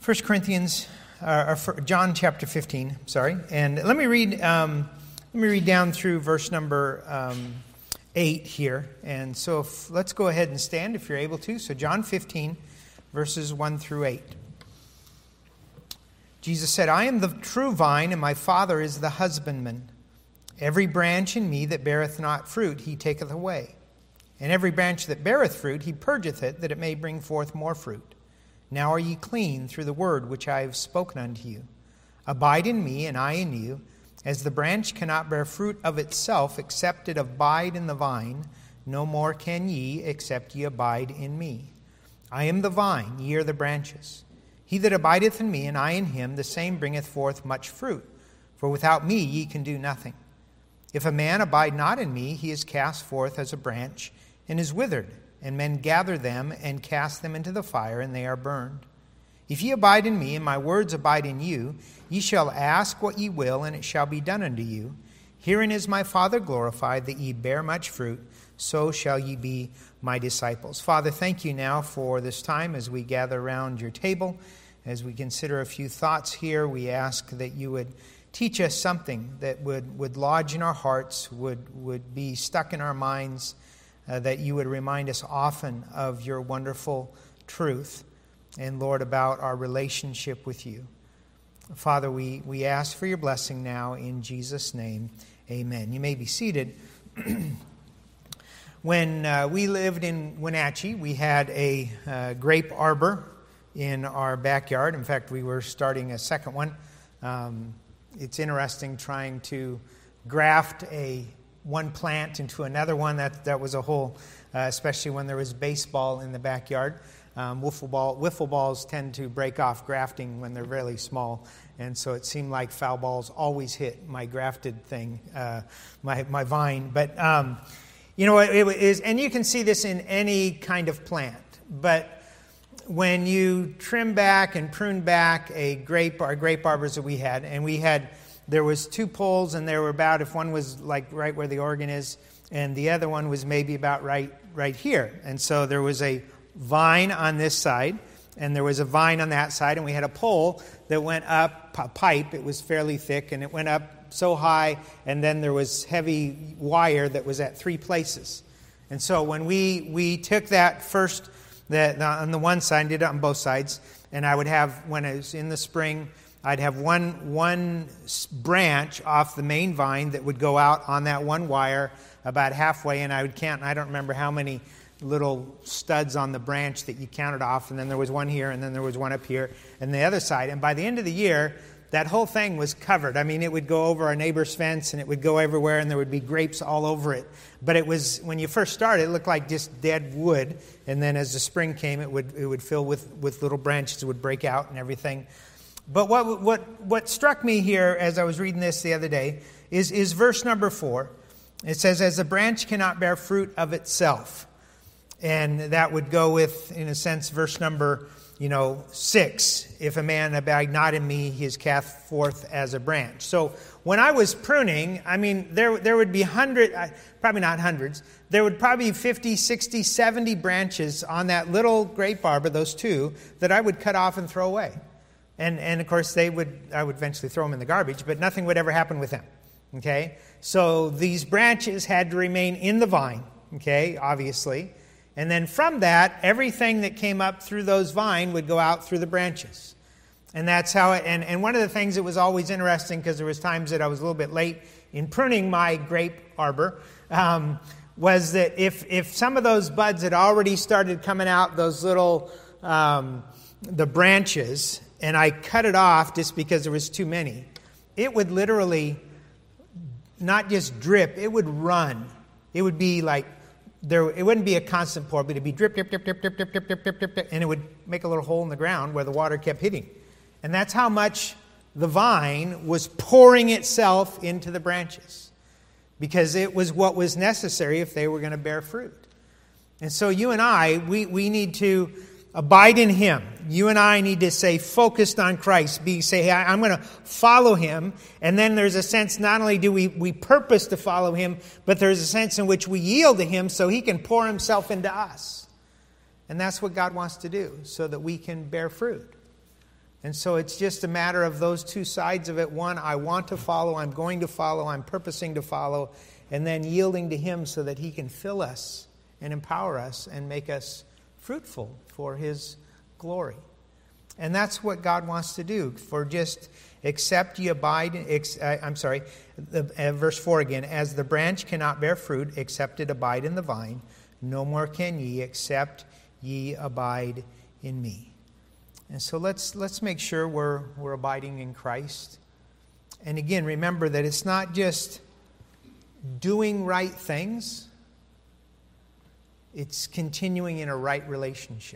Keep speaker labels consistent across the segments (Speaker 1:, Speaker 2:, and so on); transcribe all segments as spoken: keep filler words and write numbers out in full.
Speaker 1: First Corinthians, uh, or John chapter fifteen, sorry. And let me read um, let me read down through verse number um, eight here. And so if, let's go ahead and stand if you're able to. So John fifteen, verses one through eight. Jesus said, I am the true vine, and my Father is the husbandman. Every branch in me that beareth not fruit, he taketh away. And every branch that beareth fruit, he purgeth it, that it may bring forth more fruit. Now are ye clean through the word which I have spoken unto you. Abide in me, and I in you. As the branch cannot bear fruit of itself, except it abide in the vine, no more can ye, except ye abide in me. I am the vine, ye are the branches. He that abideth in me, and I in him, the same bringeth forth much fruit. For without me ye can do nothing. If a man abide not in me, he is cast forth as a branch, and is withered. And men gather them, and cast them into the fire, and they are burned. If ye abide in me, and my words abide in you, ye shall ask what ye will, and it shall be done unto you. Herein is my Father glorified, that ye bear much fruit, so shall ye be my disciples. Father, thank you now for this time as we gather around your table. As we consider a few thoughts here, we ask that you would teach us something that would, would lodge in our hearts, would, would be stuck in our minds, uh, that you would remind us often of your wonderful truth, and Lord, about our relationship with you. Father, we, we ask for your blessing now in Jesus' name. Amen. You may be seated. When uh, we lived in Wenatchee, we had a uh, grape arbor in our backyard. In fact, we were starting a second one. Um, it's interesting trying to graft a one plant into another one. That that was a whole, uh, especially when there was baseball in the backyard. Um, wiffle ball, wiffle balls tend to break off grafting when they're really small, and so it seemed like foul balls always hit my grafted thing, uh, my my vine. But um, you know, it, it is, and you can see this in any kind of plant. But when you trim back and prune back a grape, our grape arbors that we had, and we had, there was two poles, and there were about, if one was like right where the organ is, and the other one was maybe about right right here, and so there was a vine on this side, and there was a vine on that side, and we had a pole that went up, a pipe, it was fairly thick, and it went up so high, and then there was heavy wire that was at three places. And so when we, we took that first, that on the one side, did it on both sides, and I would have, when it was in the spring, I'd have one one branch off the main vine that would go out on that one wire about halfway, and I would count, I don't remember how many little studs on the branch that you counted off, and then there was one here, and then there was one up here, and the other side. And by the end of the year, that whole thing was covered. I mean, it would go over our neighbor's fence, and it would go everywhere, and there would be grapes all over it. But it was, when you first started, it looked like just dead wood, and then as the spring came, it would it would fill with, with little branches that would break out and everything. But what what what struck me here as I was reading this the other day is, is verse number four. It says, as a branch cannot bear fruit of itself. And that would go with, in a sense, verse number, you know, six. If a man abide not in me, he is cast forth as a branch. So when I was pruning, I mean, there there would be hundred, probably not hundreds, there would probably be fifty, sixty, seventy branches on that little grape arbor, those two, that I would cut off and throw away. And, and of course, they would, I would eventually throw them in the garbage, but nothing would ever happen with them. Okay? So these branches had to remain in the vine, okay, obviously. And then from that, everything that came up through those vines would go out through the branches. And that's how it, and, and one of the things that was always interesting, because there was times that I was a little bit late in pruning my grape arbor, um, was that if, if some of those buds had already started coming out, those little, um, the branches, and I cut it off just because there was too many, it would literally not just drip, it would run. It would be like, There, it wouldn't be a constant pour, but it'd be drip, drip, drip, drip, drip, drip, drip, drip, drip, drip, drip, and it would make a little hole in the ground where the water kept hitting. And that's how much the vine was pouring itself into the branches, because it was what was necessary if they were going to bear fruit. And so you and I, we, we need to abide in Him. You and I need to stay focused on Christ. Be say, hey, I'm going to follow Him. And then there's a sense, not only do we, we purpose to follow Him, but there's a sense in which we yield to Him so He can pour Himself into us. And that's what God wants to do, so that we can bear fruit. And so it's just a matter of those two sides of it. One, I want to follow, I'm going to follow, I'm purposing to follow, and then yielding to Him so that He can fill us and empower us and make us fruitful for His glory. And that's what God wants to do. For just except ye abide, ex, uh, I'm sorry, the, uh, verse four again, as the branch cannot bear fruit except it abide in the vine, no more can ye except ye abide in me. And so let's let's make sure we're we're abiding in Christ. And again, remember that it's not just doing right things. It's continuing in a right relationship.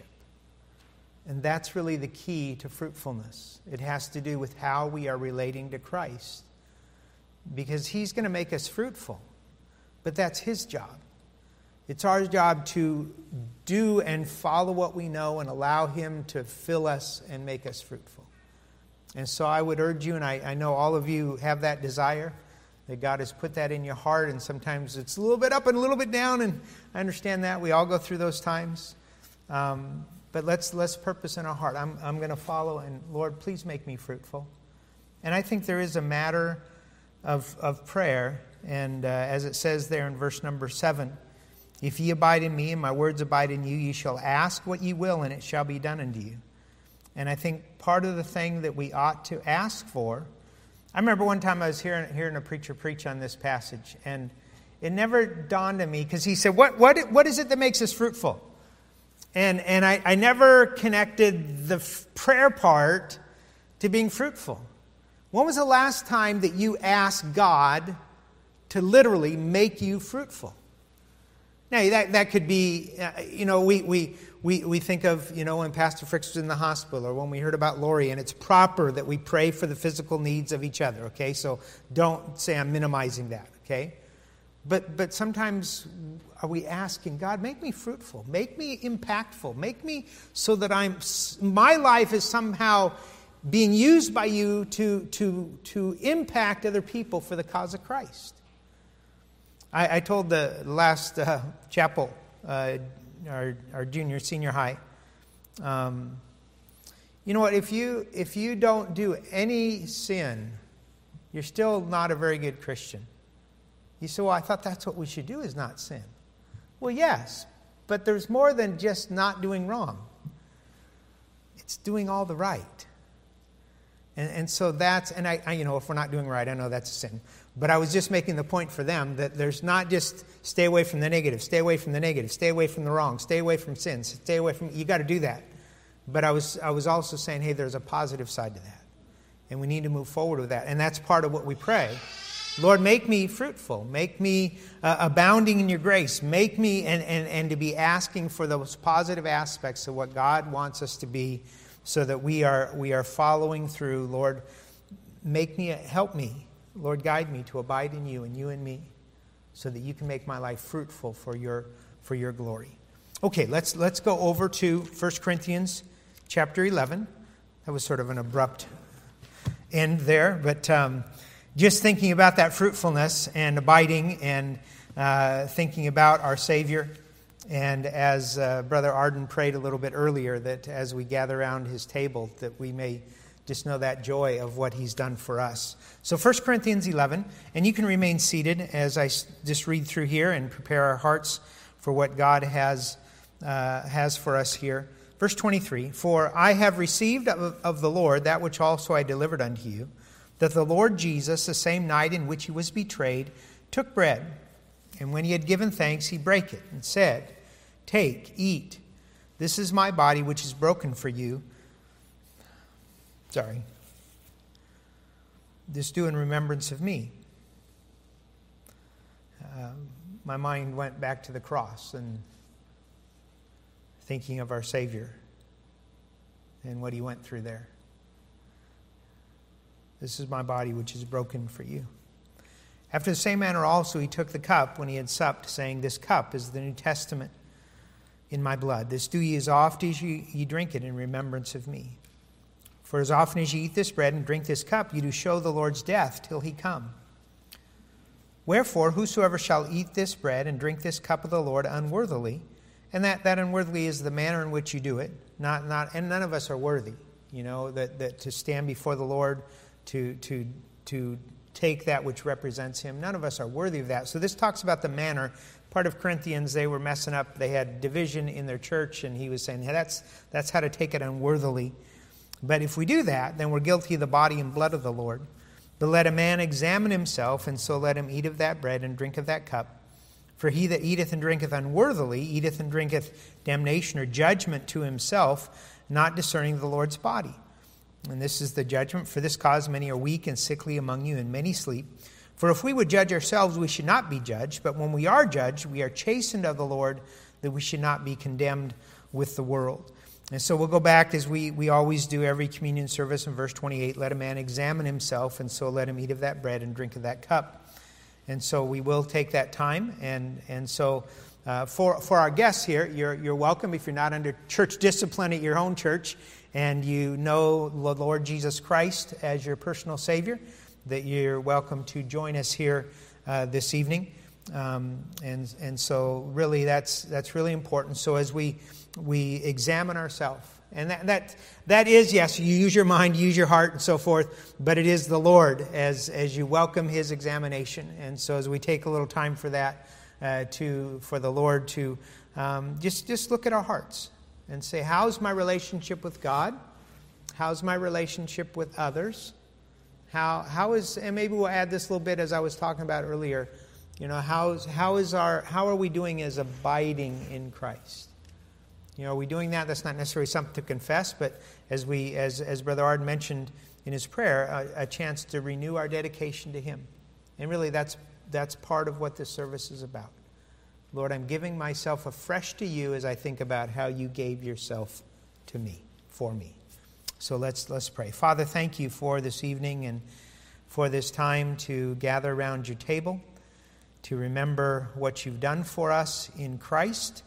Speaker 1: And that's really the key to fruitfulness. It has to do with how we are relating to Christ. Because He's going to make us fruitful. But that's His job. It's our job to do and follow what we know and allow Him to fill us and make us fruitful. And so I would urge you, and I, I know all of you have that desire, that God has put that in your heart, and sometimes it's a little bit up and a little bit down, and I understand that. We all go through those times. Um, but let's let's purpose in our heart. I'm, I'm going to follow, and Lord, please make me fruitful. And I think there is a matter of, of prayer, and uh, as it says there in verse number seven, if ye abide in me and my words abide in you, ye shall ask what ye will, and it shall be done unto you. And I think part of the thing that we ought to ask for, I remember one time I was hearing, hearing a preacher preach on this passage, and it never dawned on me, because he said, what, what, what is it that makes us fruitful? And, and I, I never connected the f- prayer part to being fruitful. When was the last time that you asked God to literally make you fruitful? Now, that, that could be, uh, you know, we, we, we, we think of, you know, when Pastor Fricks was in the hospital, or when we heard about Lori, and it's proper that we pray for the physical needs of each other, okay? So don't say I'm minimizing that, okay? But but sometimes are we asking, God, make me fruitful, make me impactful, make me so that I'm, my life is somehow being used by you to, to, to impact other people for the cause of Christ. I, I told the last uh, chapel, uh, our, our junior, senior high, um, you know what, if you if you don't do any sin, you're still not a very good Christian. You say, well, I thought that's what we should do, is not sin. Well, yes, but there's more than just not doing wrong. It's doing all the right. And, and so that's, and I, I, you know, if we're not doing right, I know that's a sin. But I was just making the point for them that there's not just stay away from the negative, stay away from the negative, stay away from the wrong, stay away from sins, stay away from, you got to do that. But I was I was also saying, hey, there's a positive side to that. And we need to move forward with that. And that's part of what we pray. Lord, make me fruitful. Make me uh, abounding in your grace. Make me, and, and, and to be asking for those positive aspects of what God wants us to be, so that we are we are following through. Lord, make me, help me. Lord, guide me to abide in you and you in me, so that you can make my life fruitful for your for your glory. Okay, let's let's go over to First Corinthians chapter eleven. That was sort of an abrupt end there, but um, just thinking about that fruitfulness and abiding, and uh, thinking about our Savior. And as uh, Brother Arden prayed a little bit earlier, that as we gather around his table, that we may just know that joy of what he's done for us. So First Corinthians eleven, and you can remain seated as I just read through here and prepare our hearts for what God has uh, has for us here. Verse twenty-three, for I have received of, of the Lord that which also I delivered unto you, that the Lord Jesus, the same night in which he was betrayed, took bread, and when he had given thanks, he brake it, and said, take, eat, this is my body which is broken for you. Sorry. This do in remembrance of me. Uh, my mind went back to the cross and thinking of our Savior and what he went through there. This is my body which is broken for you. After the same manner also he took the cup when he had supped, saying, this cup is the New Testament in my blood. This do ye as oft as ye, ye drink it in remembrance of me. For as often as ye eat this bread and drink this cup, ye do show the Lord's death till he come. Wherefore, whosoever shall eat this bread and drink this cup of the Lord unworthily, and that, that unworthily is the manner in which you do it, not, not, and none of us are worthy. you know, that, that to stand before the Lord, to to to take that which represents him. None of us are worthy of that. So this talks about the manner. Part of Corinthians, they were messing up. They had division in their church, and he was saying, hey, that's that's how to take it unworthily. But if we do that, then we're guilty of the body and blood of the Lord. But let a man examine himself, and so let him eat of that bread and drink of that cup. For he that eateth and drinketh unworthily eateth and drinketh damnation or judgment to himself, not discerning the Lord's body. And this is the judgment. For this cause many are weak and sickly among you, and many sleep. For if we would judge ourselves, we should not be judged. But when we are judged, we are chastened of the Lord, that we should not be condemned with the world. And so we'll go back, as we, we always do every communion service, in verse twenty-eight. Let a man examine himself, and so let him eat of that bread and drink of that cup. And so we will take that time. And and so uh, for for our guests here, you're you're welcome. If you're not under church discipline at your own church, and you know the Lord Jesus Christ as your personal Savior, that you're welcome to join us here uh, this evening. Um, and and so really that's that's really important. So as we we examine ourselves, and that that that is, yes, you use your mind, use your heart, and so forth, but it is the Lord as as you welcome His examination. And so as we take a little time for that, uh, to for the Lord to um, just just look at our hearts and say, how's my relationship with God? How's my relationship with others? How how is, and maybe we'll add this little bit as I was talking about earlier. You know, how's how is our how are we doing as abiding in Christ? You know, are we doing that? That's not necessarily something to confess, but as we as as Brother Ard mentioned in his prayer, a, a chance to renew our dedication to Him. And really, that's that's part of what this service is about. Lord, I'm giving myself afresh to You as I think about how You gave Yourself to me, for me. So let's let's pray. Father, thank You for this evening and for this time to gather around Your table, to remember what You've done for us in Christ,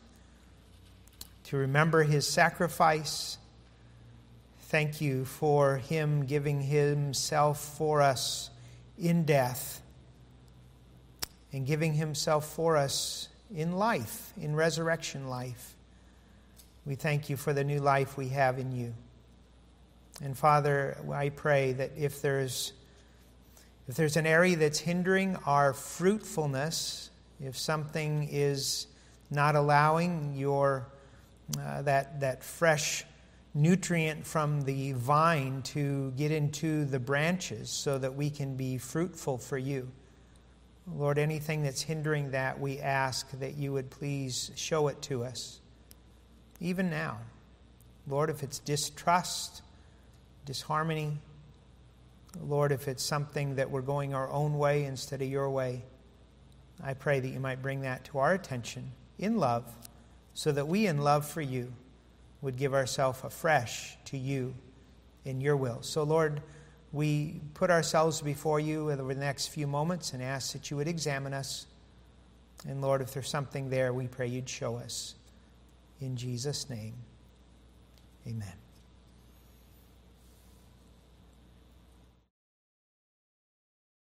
Speaker 1: to remember His sacrifice. Thank You for Him giving Himself for us in death and giving Himself for us in life, in resurrection life. We thank You for the new life we have in You. And Father, I pray that if there's if there's an area that's hindering our fruitfulness, if something is not allowing your uh, that that fresh nutrient from the vine to get into the branches so that we can be fruitful for You, Lord, anything that's hindering that, we ask that You would please show it to us, even now. Lord, if it's distrust, disharmony, Lord, if it's something that we're going our own way instead of Your way, I pray that You might bring that to our attention in love, so that we in love for You would give ourselves afresh to You in Your will. So Lord, we put ourselves before You over the next few moments and ask that You would examine us. And Lord, if there's something there, we pray You'd show us. In Jesus' name, amen.